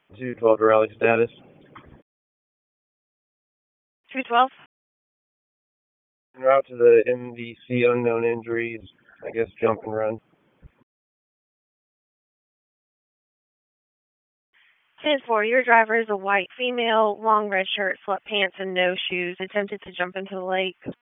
212 rally status. 212? En route to the MVC unknown injuries, I guess jump and run. 10-4, your driver is a white female, long red shirt, sweatpants, and no shoes, attempted to jump into the lake.